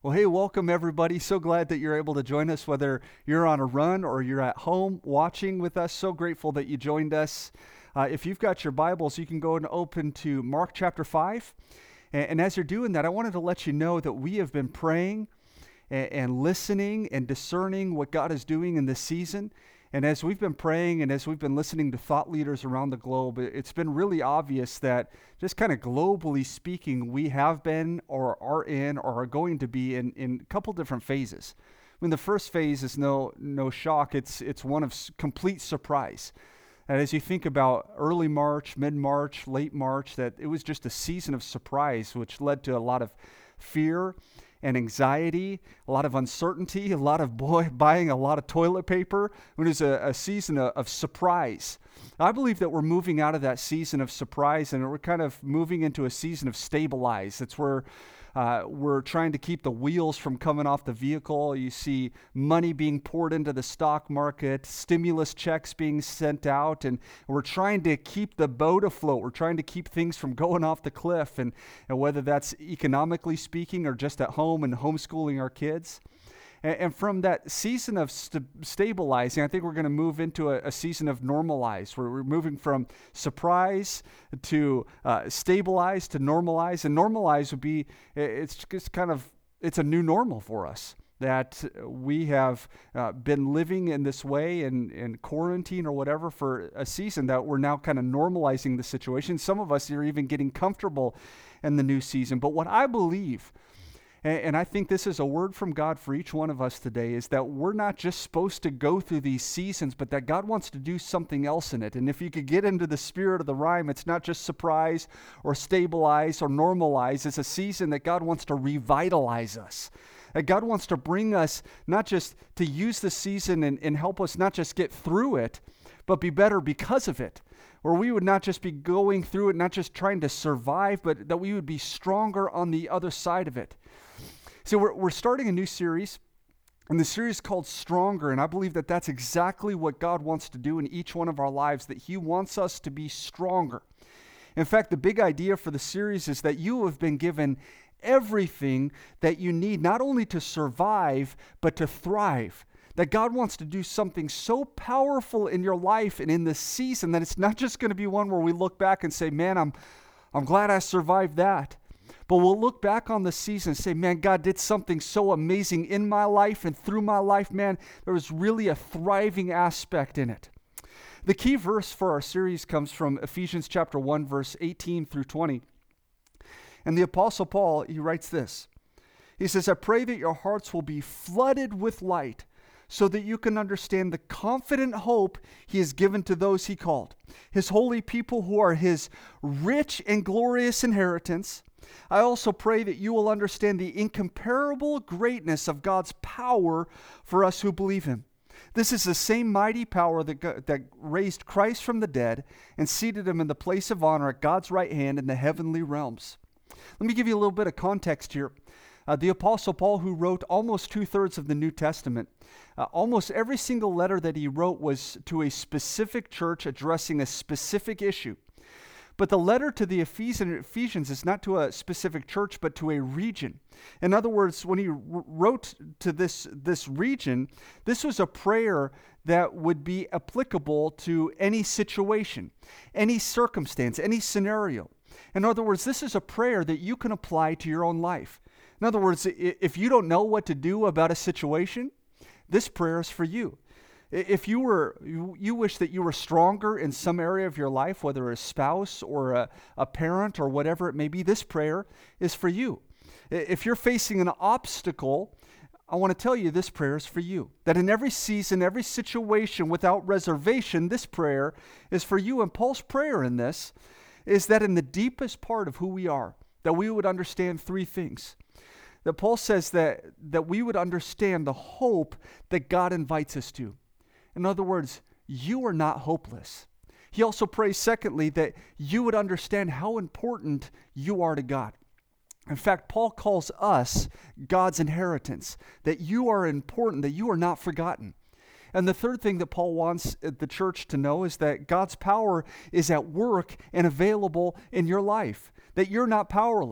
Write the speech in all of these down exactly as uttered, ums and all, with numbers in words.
Well, hey, welcome everybody. So glad that you're able to join us, whether you're on a run or you're at home watching with us. So grateful that you joined us. Uh, if you've got your Bibles, you can go and open to Mark chapter five. And, and as you're doing that, I wanted to let you know that we have been praying and, and listening and discerning what God is doing in this season. And as we've been praying and as we've been listening to thought leaders around the globe, it's been really obvious that just kind of globally speaking, we have been or are in or are going to be in, in a couple different phases. I mean, the first phase is no no shock. It's it's one of complete surprise. And as you think about early March, mid-March, late March, that it was just a season of surprise, which led to a lot of fear and anxiety, a lot of uncertainty, a lot of boy buying a lot of toilet paper. It was a, a season of, of surprise. I believe that we're moving out of that season of surprise and we're kind of moving into a season of stabilize. It's where uh, we're trying to keep the wheels from coming off the vehicle. You see money being poured into the stock market, stimulus checks being sent out, and we're trying to keep the boat afloat. We're trying to keep things from going off the cliff, and, and whether that's economically speaking or just at home and homeschooling our kids. And, and from that season of st- stabilizing, I think we're going to move into a, a season of normalize, where we're moving from surprise to uh, stabilize to normalize. And normalize would be, it's just kind of, it's a new normal for us. That we have uh, been living in this way in, in quarantine or whatever for a season, that we're now kind of normalizing the situation. Some of us are even getting comfortable in the new season. But what I believe, and, and I think this is a word from God for each one of us today, is that we're not just supposed to go through these seasons, but that God wants to do something else in it. And if you could get into the spirit of the rhyme, it's not just surprise or stabilize or normalize. It's a season that God wants to revitalize us. That God wants to bring us not just to use the season and, and help us not just get through it, but be better because of it. Where we would not just be going through it, not just trying to survive, but that we would be stronger on the other side of it. So we're, we're starting a new series, and the series is called Stronger, and I believe that that's exactly what God wants to do in each one of our lives, that He wants us to be stronger. In fact, the big idea for the series is that you have been given everything that you need, not only to survive, but to thrive. That God wants to do something so powerful in your life and in this season that it's not just going to be one where we look back and say, man, I'm, I'm glad I survived that. But we'll look back on the season and say, man, God did something so amazing in my life and through my life, man. There was really a thriving aspect in it. The key verse for our series comes from Ephesians chapter one, verse eighteen through twenty. And the Apostle Paul, he writes this. He says, I pray that your hearts will be flooded with light so that you can understand the confident hope He has given to those He called, His holy people who are His rich and glorious inheritance. I also pray that you will understand the incomparable greatness of God's power for us who believe Him. This is the same mighty power that, God, that raised Christ from the dead and seated Him in the place of honor at God's right hand in the heavenly realms. Let me give you a little bit of context here. Uh, the Apostle Paul, who wrote almost two-thirds of the New Testament, uh, almost every single letter that he wrote was to a specific church addressing a specific issue. But the letter to the Ephesians is not to a specific church, but to a region. In other words, when he wrote to this, this region, this was a prayer that would be applicable to any situation, any circumstance, any scenario. In other words, this is a prayer that you can apply to your own life. In other words, if you don't know what to do about a situation, this prayer is for you. If you were, you wish that you were stronger in some area of your life, whether a spouse or a, a parent or whatever it may be, this prayer is for you. If you're facing an obstacle, I want to tell you this prayer is for you. That in every season, every situation, without reservation, this prayer is for you. And Paul's prayer in this is that in the deepest part of who we are, that we would understand three things. That Paul says that, that we would understand the hope that God invites us to. In other words, you are not hopeless. He also prays, secondly, that you would understand how important you are to God. In fact, Paul calls us God's inheritance, that you are important, that you are not forgotten. And the third thing that Paul wants the church to know is that God's power is at work and available in your life, that you're not powerless.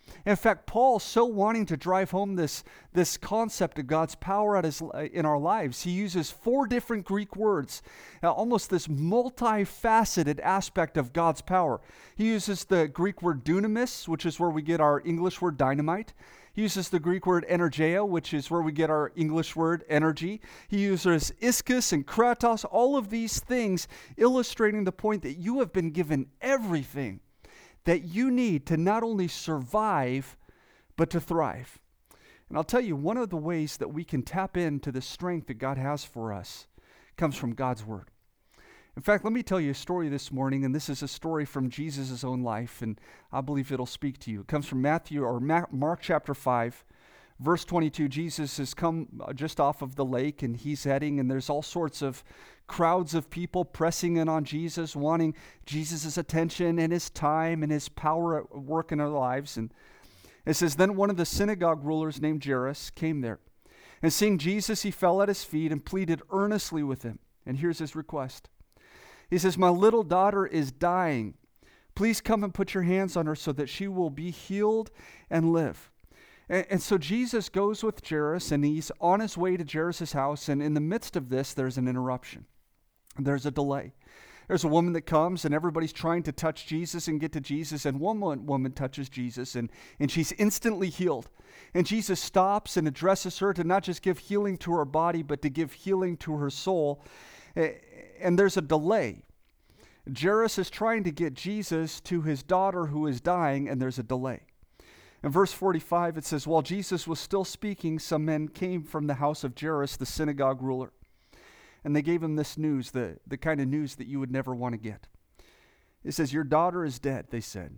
In fact, Paul, so wanting to drive home this, this concept of God's power at his, in our lives, he uses four different Greek words, uh, almost this multifaceted aspect of God's power. He uses the Greek word dunamis, which is where we get our English word dynamite. He uses the Greek word energeia, which is where we get our English word energy. He uses ischus and kratos, all of these things illustrating the point that you have been given everything that you need to not only survive, but to thrive. And I'll tell you, one of the ways that we can tap into the strength that God has for us comes from God's word. In fact, let me tell you a story this morning, and this is a story from Jesus' own life, and I believe it'll speak to you. It comes from Matthew or Mark chapter five, verse twenty-two. Jesus has come just off of the lake, and he's heading, and there's all sorts of crowds of people pressing in on Jesus, wanting Jesus' attention and his time and his power at work in their lives. And it says, then one of the synagogue rulers named Jairus came there. And seeing Jesus, he fell at his feet and pleaded earnestly with him. And here's his request. He says, my little daughter is dying. Please come and put your hands on her so that she will be healed and live. And, and so Jesus goes with Jairus, and he's on his way to Jairus' house. And in the midst of this, there's an interruption. There's a delay. There's a woman that comes, and everybody's trying to touch Jesus and get to Jesus. And one woman touches Jesus, and, and she's instantly healed. And Jesus stops and addresses her to not just give healing to her body, but to give healing to her soul. And there's a delay. Jairus is trying to get Jesus to his daughter who is dying, and there's a delay. In verse forty-five, it says, while Jesus was still speaking, some men came from the house of Jairus, the synagogue ruler. And they gave him this news, the, the kind of news that you would never want to get. It says, your daughter is dead, they said.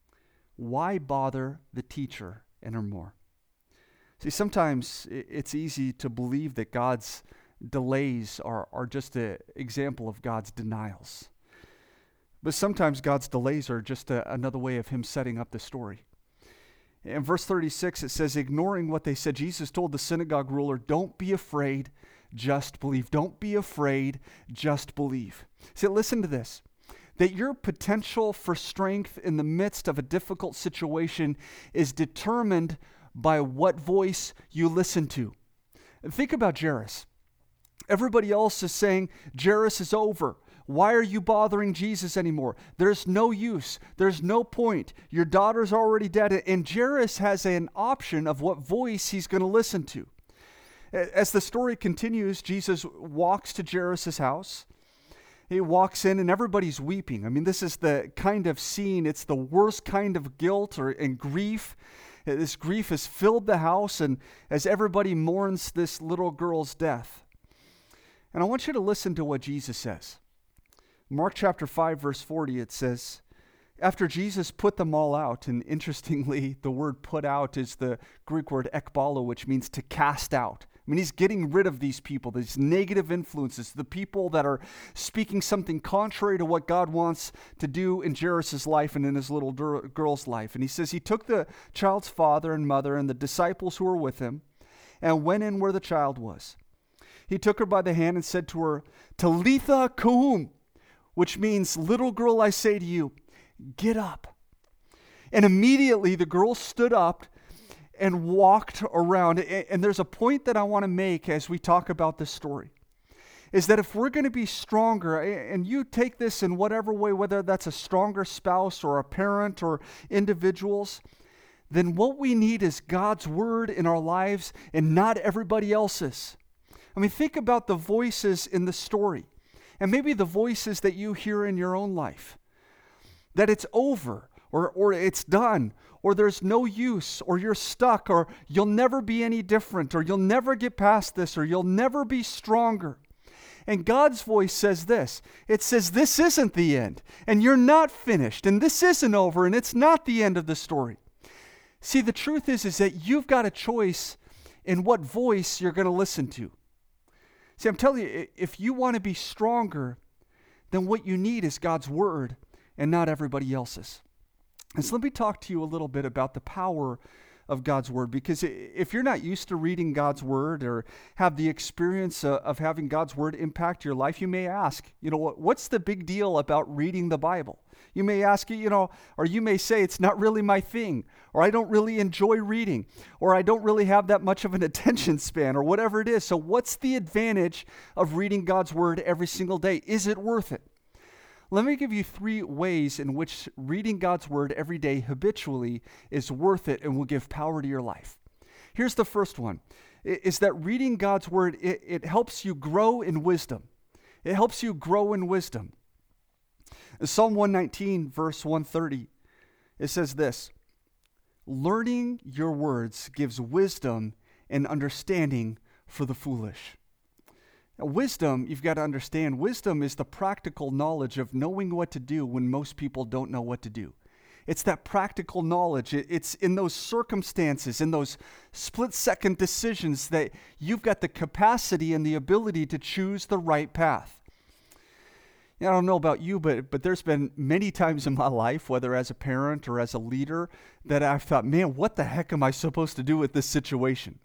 Why bother the teacher any more? See, sometimes it's easy to believe that God's delays are, are just an example of God's denials. But sometimes God's delays are just a, another way of him setting up the story. In verse thirty-six, it says, ignoring what they said, Jesus told the synagogue ruler, don't be afraid, just believe. Don't be afraid, just believe. See, listen to this. That your potential for strength in the midst of a difficult situation is determined by what voice you listen to. Think about Jairus. Everybody else is saying, Jairus is over. Why are you bothering Jesus anymore? There's no use. There's no point. Your daughter's already dead. And Jairus has an option of what voice he's going to listen to. As the story continues, Jesus walks to Jairus' house. He walks in and everybody's weeping. I mean, this is the kind of scene, it's the worst kind of guilt or and grief. This grief has filled the house, and as everybody mourns this little girl's death. And I want you to listen to what Jesus says. Mark chapter five, verse forty, it says, after Jesus put them all out, and interestingly, the word put out is the Greek word ekbalo, which means to cast out. I mean, he's getting rid of these people, these negative influences, the people that are speaking something contrary to what God wants to do in Jairus' life and in his little girl's life. And he says he took the child's father and mother and the disciples who were with him and went in where the child was. He took her by the hand and said to her, Talitha koum, which means, little girl, I say to you, get up. And immediately the girl stood up and walked around. And there's a point that I want to make as we talk about this story, is that if we're going to be stronger, and you take this in whatever way, whether that's a stronger spouse or a parent or individuals, then what we need is God's word in our lives and not everybody else's. I mean, think about the voices in the story, and maybe the voices that you hear in your own life, that it's over, or, or it's done, or there's no use, or you're stuck, or you'll never be any different, or you'll never get past this, or you'll never be stronger. And God's voice says this. It says, this isn't the end, and you're not finished, and this isn't over, and it's not the end of the story. See, the truth is, is that you've got a choice in what voice you're going to listen to. See, I'm telling you, if you want to be stronger, then what you need is God's word and not everybody else's. And so let me talk to you a little bit about the power of God's Word. Because if you're not used to reading God's Word or have the experience uh, of having God's Word impact your life, you may ask, you know, what, what's the big deal about reading the Bible? You may ask, you know, or you may say, it's not really my thing, or I don't really enjoy reading, or I don't really have that much of an attention span, or whatever it is. So what's the advantage of reading God's Word every single day? Is it worth it? Let me give you three ways in which reading God's Word every day habitually is worth it and will give power to your life. Here's the first one, is that reading God's Word, it, it helps you grow in wisdom. It helps you grow in wisdom. Psalm one nineteen, verse one thirty, it says this, learning your words gives wisdom and understanding for the foolish. Now, wisdom, you've got to understand, wisdom is the practical knowledge of knowing what to do when most people don't know what to do. It's that practical knowledge. It's in those circumstances, in those split-second decisions that you've got the capacity and the ability to choose the right path. I don't know about you, but but there's been many times in my life, whether as a parent or as a leader, that I've thought, man, what the heck am I supposed to do with this situation?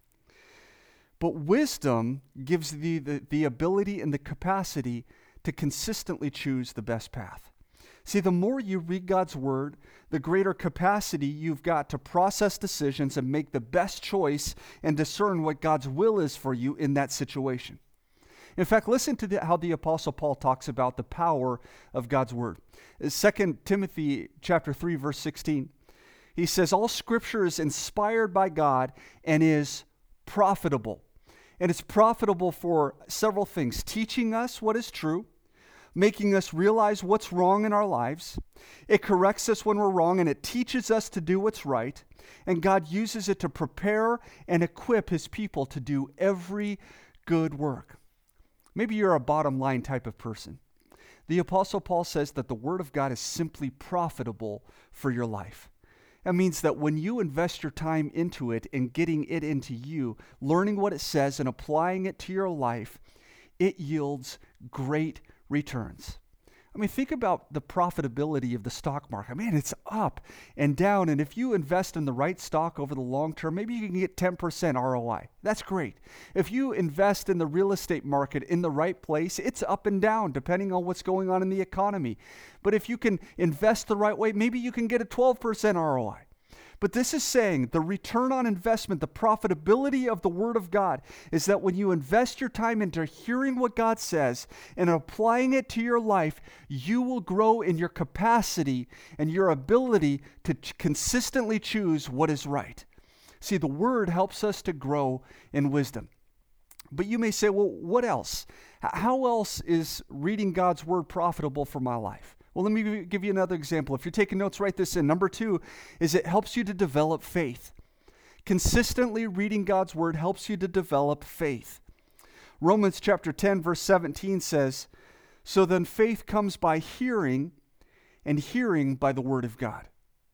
But wisdom gives the, the, the ability and the capacity to consistently choose the best path. See, the more you read God's Word, the greater capacity you've got to process decisions and make the best choice and discern what God's will is for you in that situation. In fact, listen to the, how the Apostle Paul talks about the power of God's Word. Second Timothy chapter three, verse sixteen. He says, all Scripture is inspired by God and is profitable. And it's profitable for several things: teaching us what is true, making us realize what's wrong in our lives. It corrects us when we're wrong, and it teaches us to do what's right. And God uses it to prepare and equip His people to do every good work. Maybe you're a bottom line type of person. The Apostle Paul says that the Word of God is simply profitable for your life. That means that when you invest your time into it and getting it into you, learning what it says and applying it to your life, it yields great returns. I mean, think about the profitability of the stock market. Man, it's up and down. And if you invest in the right stock over the long term, maybe you can get ten percent R O I. That's great. If you invest in the real estate market in the right place, it's up and down depending on what's going on in the economy. But if you can invest the right way, maybe you can get a twelve percent R O I. But this is saying the return on investment, the profitability of the Word of God is that when you invest your time into hearing what God says and applying it to your life, you will grow in your capacity and your ability to ch- consistently choose what is right. See, the Word helps us to grow in wisdom. But you may say, well, what else? How else is reading God's Word profitable for my life? Well, let me give you another example. If you're taking notes, write this in. Number two is it helps you to develop faith. Consistently reading God's Word helps you to develop faith. Romans chapter ten, verse seventeen says, so then faith comes by hearing, and hearing by the Word of God.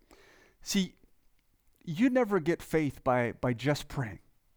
See, you never get faith by, by just praying.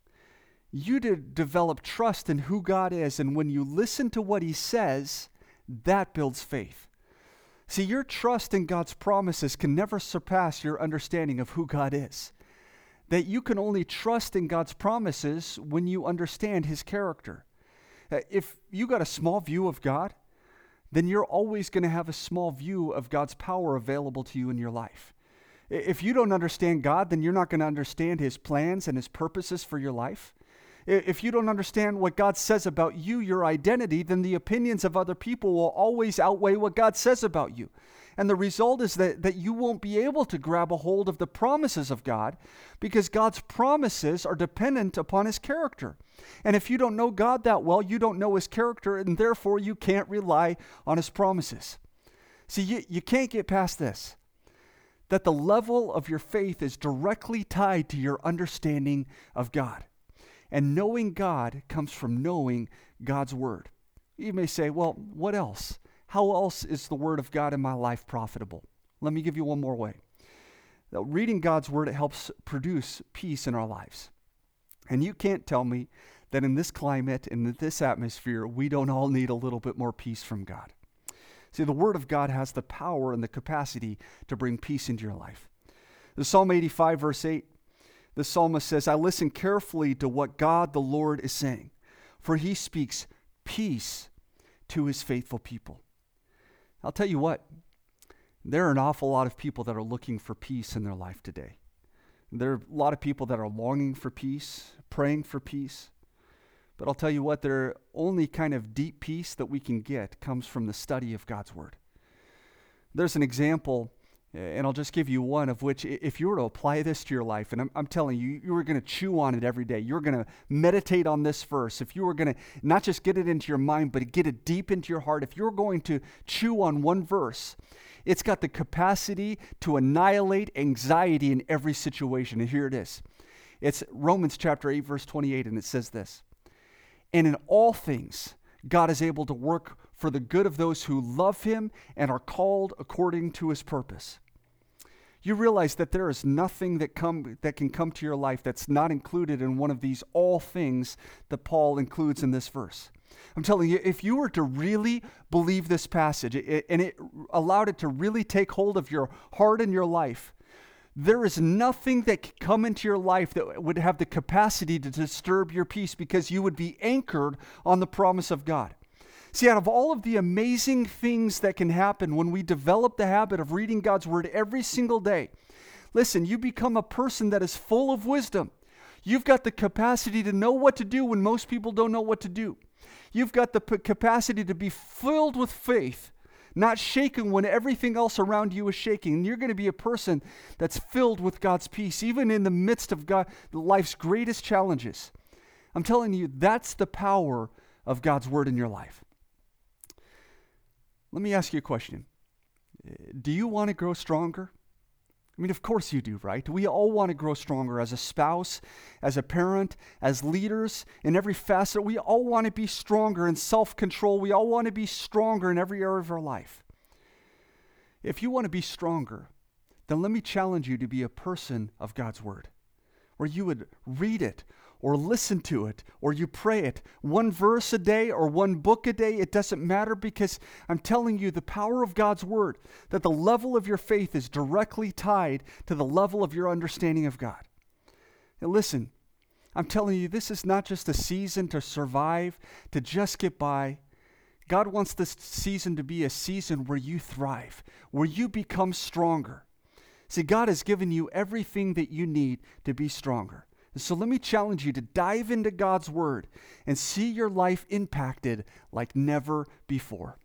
You to develop trust in who God is, and when you listen to what He says, that builds faith. See, your trust in God's promises can never surpass your understanding of who God is. That you can only trust in God's promises when you understand His character. If you got a small view of God, then you're always going to have a small view of God's power available to you in your life. If you don't understand God, then you're not going to understand His plans and His purposes for your life. If you don't understand what God says about you, your identity, then the opinions of other people will always outweigh what God says about you. And the result is that, that you won't be able to grab a hold of the promises of God because God's promises are dependent upon His character. And if you don't know God that well, you don't know His character, and therefore you can't rely on His promises. See, you, you can't get past this, that the level of your faith is directly tied to your understanding of God. And knowing God comes from knowing God's Word. You may say, well, what else? How else is the Word of God in my life profitable? Let me give you one more way. Now, reading God's Word, it helps produce peace in our lives. And you can't tell me that in this climate and in this atmosphere, we don't all need a little bit more peace from God. See, the Word of God has the power and the capacity to bring peace into your life. The Psalm eighty-five, verse eight, The psalmist says, I listen carefully to what God the Lord is saying, for he speaks peace to his faithful people. I'll tell you what, there are an awful lot of people that are looking for peace in their life today. There are a lot of people that are longing for peace, praying for peace. But I'll tell you what, the only kind of deep peace that we can get comes from the study of God's Word. There's an example, and I'll just give you one, of which if you were to apply this to your life, and I'm, I'm telling you, you were going to chew on it every day. You're going to meditate on this verse. If you were going to not just get it into your mind, but get it deep into your heart, if you're going to chew on one verse, it's got the capacity to annihilate anxiety in every situation. And here it is. It's Romans chapter eight, verse twenty-eight, and it says this, and in all things, God is able to work for the good of those who love him and are called according to his purpose. You realize that there is nothing that come that can come to your life that's not included in one of these all things that Paul includes in this verse. I'm telling you, if you were to really believe this passage it, and it allowed it to really take hold of your heart and your life, there is nothing that could come into your life that would have the capacity to disturb your peace, because you would be anchored on the promise of God. See, out of all of the amazing things that can happen when we develop the habit of reading God's Word every single day, listen, you become a person that is full of wisdom. You've got the capacity to know what to do when most people don't know what to do. You've got the p- capacity to be filled with faith, not shaken when everything else around you is shaking. And you're going to be a person that's filled with God's peace, even in the midst of God, life's greatest challenges. I'm telling you, that's the power of God's Word in your life. Let me ask you a question. Do you want to grow stronger? I mean, of course you do, right? We all want to grow stronger as a spouse, as a parent, as leaders, in every facet. We all want to be stronger in self-control. We all want to be stronger in every area of our life. If you want to be stronger, then let me challenge you to be a person of God's Word, where you would read it, or listen to it, or you pray it. One verse a day or one book a day, it doesn't matter, because I'm telling you the power of God's Word, that the level of your faith is directly tied to the level of your understanding of God. And listen, I'm telling you, this is not just a season to survive, to just get by. God wants this season to be a season where you thrive, where you become stronger. See, God has given you everything that you need to be stronger. So let me challenge you to dive into God's Word and see your life impacted like never before.